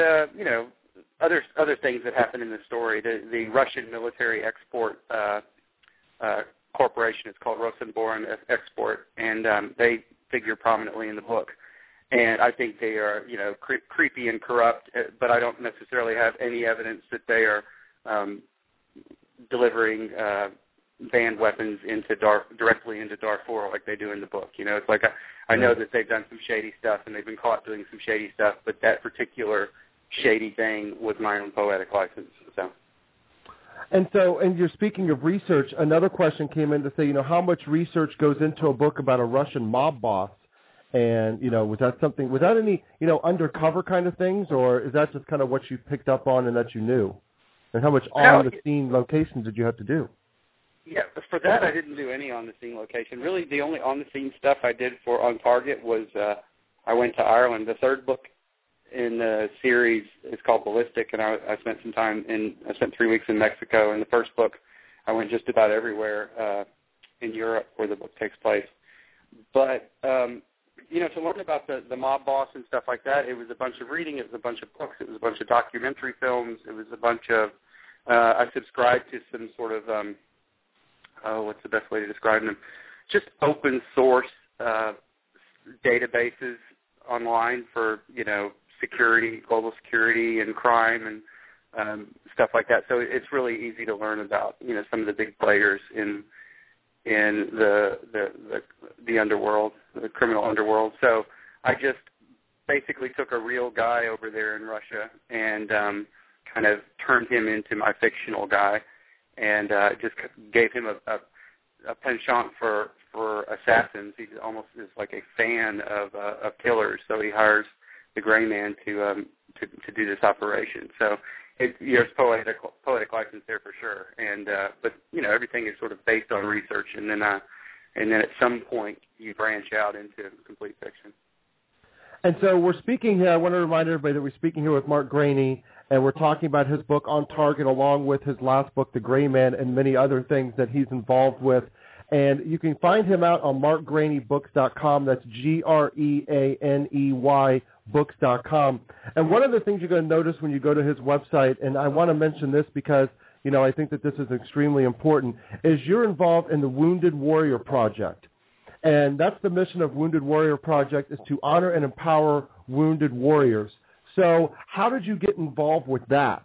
other things that happened in the story. The Russian military export corporation is called Rosenborn Export, and they figure prominently in the book. And I think they are, creepy and corrupt, but I don't necessarily have any evidence that they are delivering banned weapons directly into Darfur like they do in the book. It's like I know that they've done some shady stuff and they've been caught doing some shady stuff, but that particular shady thing was my own poetic license. And you're speaking of research. Another question came in to say, how much research goes into a book about a Russian mob boss? And, was that without any, undercover kind of things, or is that just kind of what you picked up on and that you knew? And how much on-the-scene locations did you have to do? Yeah, for that I didn't do any on-the-scene location. Really, the only on-the-scene stuff I did for On Target was I went to Ireland. The third book in the series is called Ballistic, and I spent some time I spent 3 weeks in Mexico. In the first book, I went just about everywhere in Europe where the book takes place. But, to learn about the mob boss and stuff like that, it was a bunch of reading, it was a bunch of books, it was a bunch of documentary films, it was a bunch of, I subscribed to some sort of, what's the best way to describe them? Just open source databases online for, security, global security and crime and stuff like that. So it's really easy to learn about, some of the big players in the underworld, the criminal underworld. So I just basically took a real guy over there in Russia and kind of turned him into my fictional guy, and just gave him a penchant for assassins. He almost is like a fan of killers, so he hires the Gray Man to do this operation. So there's poetic license there for sure, and but everything is sort of based on research, and then at some point you branch out into complete fiction. And so we're speaking here. I want to remind everybody that we're speaking here with Mark Greaney, and we're talking about his book On Target, along with his last book, The Gray Man, and many other things that he's involved with. And you can find him out on markgraneybooks.com. That's GREANEY books.com. And one of the things you're going to notice when you go to his website, and I want to mention this because, I think that this is extremely important, is you're involved in the Wounded Warrior Project. And that's the mission of Wounded Warrior Project, is to honor and empower wounded warriors. So how did you get involved with that?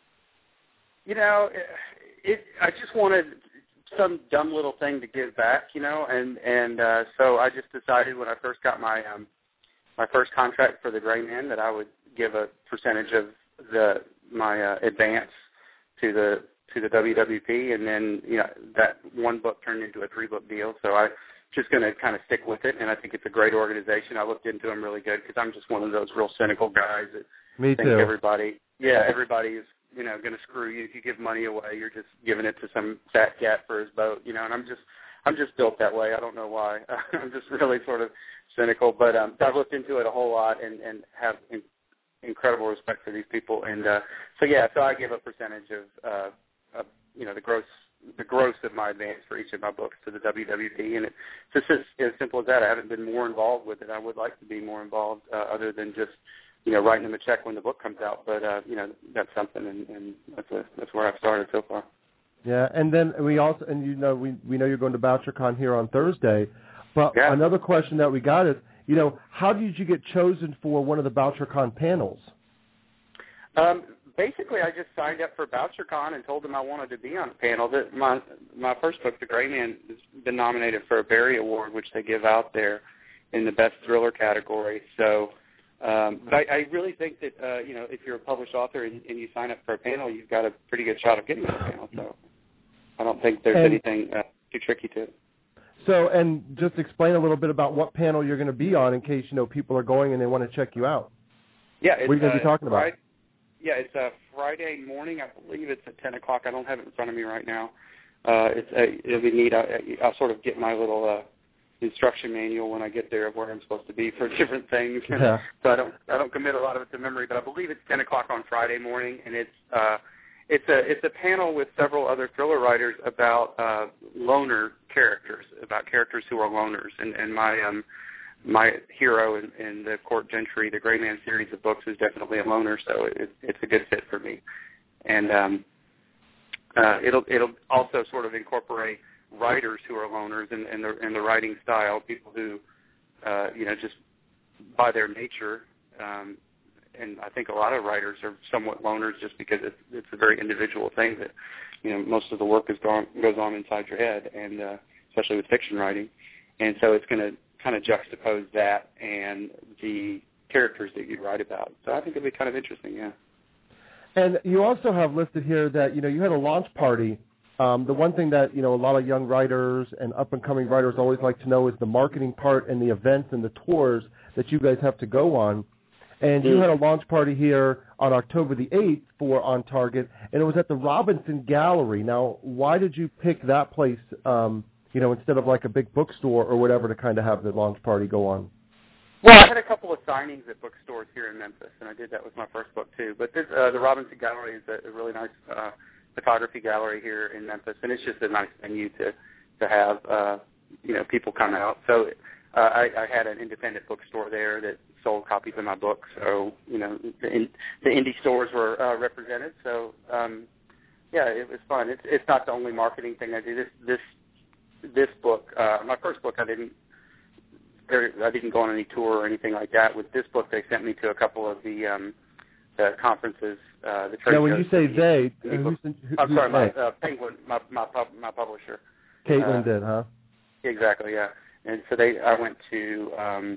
I just wanted some dumb little thing to give back, and so I just decided when I first got my first contract for the Gray Man that I would give a percentage of my advance to the WWP, and then that one book turned into a 3-book deal. So I'm just going to kind of stick with it, and I think it's a great organization. I looked into them really good because I'm just one of those real cynical guys that think everybody is going to screw you if you give money away. You're just giving it to some fat cat for his boat, and I'm just built that way. I don't know why. I'm just really sort of cynical, but I've looked into it a whole lot and have incredible respect for these people. And so I give a percentage of the gross of my advance for each of my books to the WWP, and it's just as simple as that. I haven't been more involved with it. I would like to be more involved, other than just writing them a check when the book comes out. But that's something, and that's where I've started so far. Yeah, and then we also, and we know you're going to BoucherCon here on Thursday, but another question that we got is, how did you get chosen for one of the BoucherCon panels? Basically, I just signed up for BoucherCon and told them I wanted to be on a panel. That my first book, The Gray Man, has been nominated for a Barry Award, which they give out there in the best thriller category. So, but I really think that if you're a published author and you sign up for a panel, you've got a pretty good shot of getting on a panel. So. I don't think there's anything too tricky to it. So, and just explain a little bit about what panel you're going to be on in case, people are going and they want to check you out. Yeah. What are you going to be talking about? Yeah, it's a Friday morning. I believe it's at 10 o'clock. I don't have it in front of me right now. It'll be neat. I'll sort of get my little instruction manual when I get there of where I'm supposed to be for different things. Yeah. So I don't commit a lot of it to memory, but I believe it's 10 o'clock on Friday morning, and it's a panel with several other thriller writers about loner characters, about characters who are loners, and my hero in the Court Gentry, the Gray Man series of books, is definitely a loner, so it's a good fit for me. And it'll also sort of incorporate writers who are loners in the writing style, people who, just by their nature, and I think a lot of writers are somewhat loners just because it's a very individual thing that, most of the work goes on inside your head, and especially with fiction writing. And so it's going to kind of juxtapose that and the characters that you write about. So I think it'll be kind of interesting, yeah. And you also have listed here that, you had a launch party. The one thing that, a lot of young writers and up-and-coming writers always like to know is the marketing part and the events and the tours that you guys have to go on. And you had a launch party here on October the 8th for On Target, and it was at the Robinson Gallery. Now, why did you pick that place, instead of like a big bookstore or whatever to kind of have the launch party go on? Well, I had a couple of signings at bookstores here in Memphis, and I did that with my first book too. But the Robinson Gallery is a really nice photography gallery here in Memphis, and it's just a nice venue to have people come out. So I had an independent bookstore there that sold copies of my book. So the indie stores were represented. So it was fun. It's not the only marketing thing I do. This book, my first book, I didn't go on any tour or anything like that. With this book, they sent me to a couple of the conferences, the trade shows. Now, when you say they, I'm sorry, my Penguin, my publisher. Caitlin did, huh? Exactly, yeah. And so I went to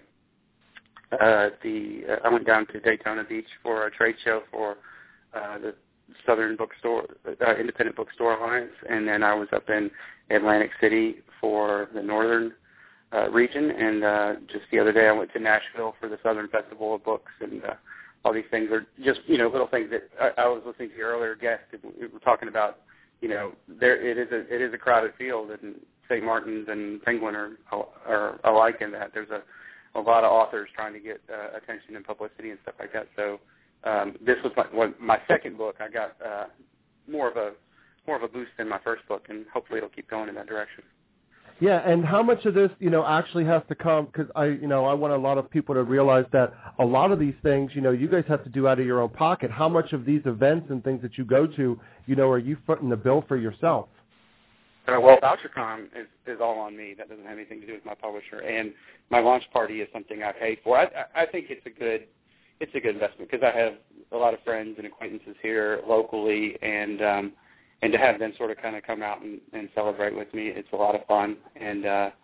I went down to Daytona Beach for a trade show for the Southern Bookstore, Independent Bookstore Alliance, and then I was up in Atlantic City for the Northern region, and just the other day I went to Nashville for the Southern Festival of Books, and all these things are just, little things that I was listening to your earlier guest. We were talking about, it is a crowded field, and St. Martin's and Penguin are alike in that. There's a lot of authors trying to get attention and publicity and stuff like that. So this was my second book. I got more of a boost than my first book, and hopefully it'll keep going in that direction. Yeah, and how much of this, actually has to come, because I want a lot of people to realize that a lot of these things, you guys have to do out of your own pocket. How much of these events and things that you go to, are you footing the bill for yourself? Well, VoucherCon is all on me. That doesn't have anything to do with my publisher. And my launch party is something I pay for. I think it's a good investment because I have a lot of friends and acquaintances here locally, and to have them sort of kind of come out and celebrate with me, it's a lot of fun. And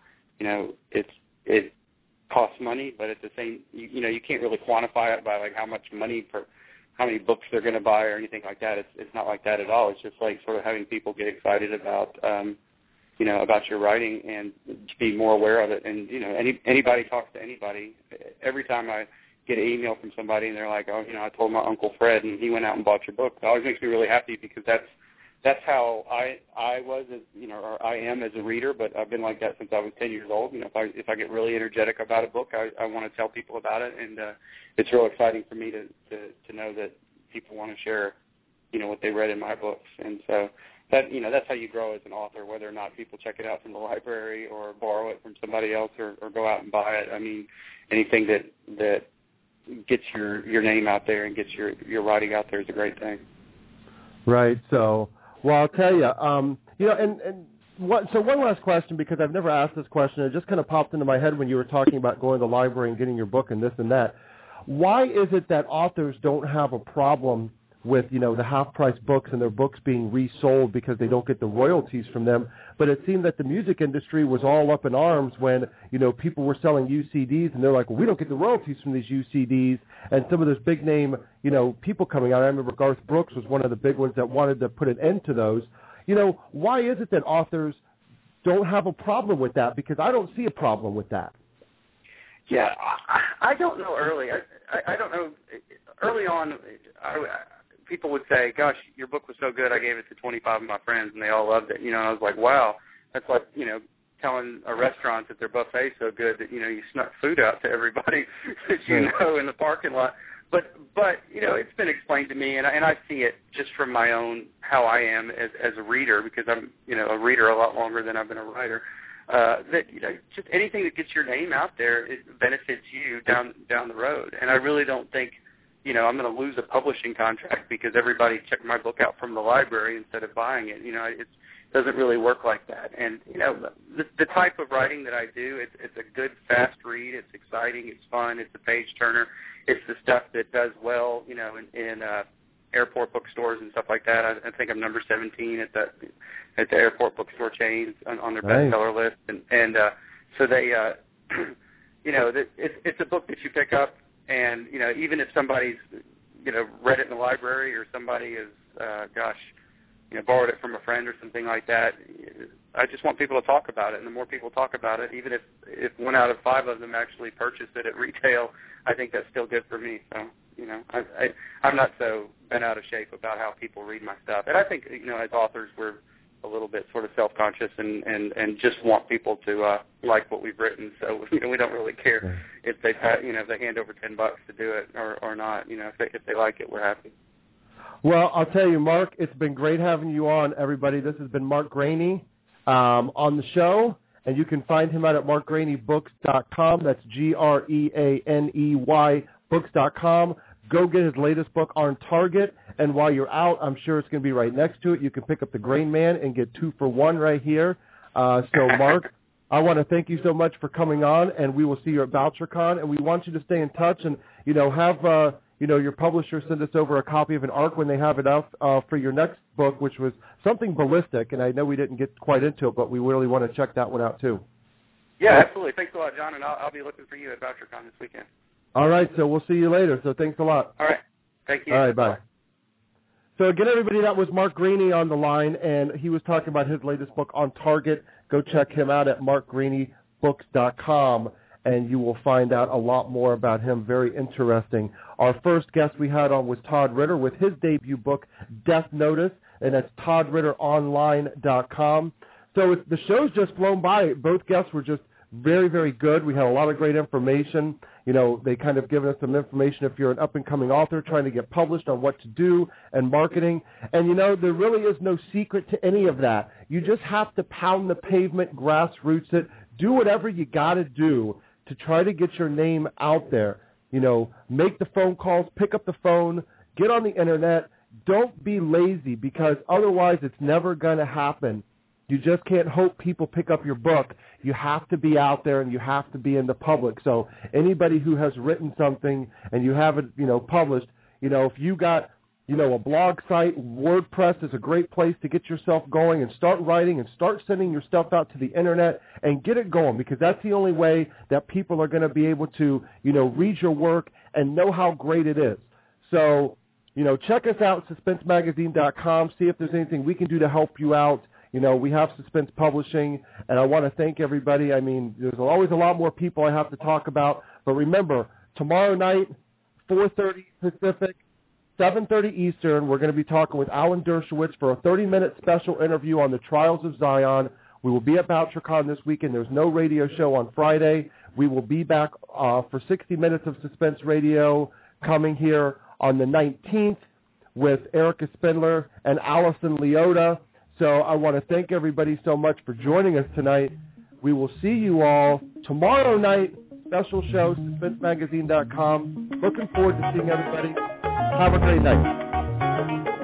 it costs money, but at the same, you can't really quantify it by like how much money for how many books they're going to buy or anything like that. It's not like that at all. It's just like sort of having people get excited about, about your writing and be more aware of it. And, anybody talks to anybody. Every time I get an email from somebody and they're like, oh, I told my Uncle Fred and he went out and bought your book, it always makes me really happy because that's how I was, as, or I am as a reader, but I've been like that since I was 10 years old. If I get really energetic about a book, I want to tell people about it, and it's real exciting for me to know that people want to share, what they read in my books, and so that that's how you grow as an author, whether or not people check it out from the library or borrow it from somebody else or go out and buy it. I mean, anything that gets your name out there and gets your writing out there is a great thing. Right. So. Well, I'll tell you, so one last question, because I've never asked this question. It just kind of popped into my head when you were talking about going to the library and getting your book and this and that. Why is it that authors don't have a problem with, the half-price books and their books being resold because they don't get the royalties from them? But it seemed that the music industry was all up in arms when, people were selling UCDs, and they're like, well, we don't get the royalties from these UCDs. And some of those big-name, people coming out, I remember Garth Brooks was one of the big ones that wanted to put an end to those. why is it that authors don't have a problem with that? Because I don't see a problem with that. Yeah, I don't know early. I don't know. Early on, people would say, gosh, your book was so good, I gave it to 25 of my friends, and they all loved it. I was like, wow, that's like, telling a restaurant that their buffet is so good that, you snuck food out to everybody that in the parking lot. But it's been explained to me, and I see it just from my own, how I am as a reader, because I'm, a reader a lot longer than I've been a writer, that, just anything that gets your name out there, it benefits you down the road. And I really don't think, I'm going to lose a publishing contract because everybody checked my book out from the library instead of buying it. It doesn't really work like that. And, the type of writing that I do, it's a good, fast read. It's exciting. It's fun. It's a page turner. It's the stuff that does well, in airport bookstores and stuff like that. I think I'm number 17 at the airport bookstore chains on their bestseller list. And so they, it's a book that you pick up. And, even if somebody's, read it in the library or somebody has, borrowed it from a friend or something like that, I just want people to talk about it. And the more people talk about it, even if 1 out of 5 of them actually purchase it at retail, I think that's still good for me. So, I'm not so bent out of shape about how people read my stuff. And I think, as authors, we're a little bit sort of self-conscious and just want people to like what we've written. So we don't really care if they if they hand over $10 to do it or not. If they like it, we're happy. Well, I'll tell you, Mark, it's been great having you on, everybody. This has been Mark Greaney on the show, and you can find him out at markgreanybooks.com. That's GREANEY books.com. Go get his latest book on Target, and while you're out, I'm sure it's going to be right next to it. You can pick up The Grain Man and get 2 for 1 right here. So, Mark, I want to thank you so much for coming on, and we will see you at BoucherCon, and we want you to stay in touch and, have, your publisher send us over a copy of an ARC when they have it out for your next book, which was something ballistic, and I know we didn't get quite into it, but we really want to check that one out, too. Yeah, absolutely. Thanks a lot, John, and I'll be looking for you at BoucherCon this weekend. All right, so we'll see you later. So thanks a lot. All right. Thank you. All right, bye. So again, everybody, that was Mark Greaney on the line, and he was talking about his latest book on Target. Go check him out at markgreanybooks.com, and you will find out a lot more about him. Very interesting. Our first guest we had on was Todd Ritter with his debut book, Death Notice, and that's toddritteronline.com. So the show's just flown by. Both guests were just very, very good. We had a lot of great information. They kind of given us some information if you're an up-and-coming author trying to get published on what to do and marketing. And, there really is no secret to any of that. You just have to pound the pavement, grassroots it, do whatever you got to do to try to get your name out there. Make the phone calls, pick up the phone, get on the Internet. Don't be lazy, because otherwise it's never going to happen. You just can't hope people pick up your book. You have to be out there and you have to be in the public. So anybody who has written something and you have it, published, if you got, a blog site, WordPress is a great place to get yourself going and start writing and start sending your stuff out to the Internet and get it going, because that's the only way that people are going to be able to, read your work and know how great it is. So, check us out, suspensemagazine.com, see if there's anything we can do to help you out. We have Suspense Publishing, and I want to thank everybody. I mean, there's always a lot more people I have to talk about. But remember, tomorrow night, 4:30 Pacific, 7:30 Eastern, we're going to be talking with Alan Dershowitz for a 30-minute special interview on the Trials of Zion. We will be at BoucherCon this weekend. There's no radio show on Friday. We will be back for 60 minutes of Suspense Radio coming here on the 19th with Erica Spindler and Allison Leota. So I want to thank everybody so much for joining us tonight. We will see you all tomorrow night, special show, suspensemagazine.com. Looking forward to seeing everybody. Have a great night.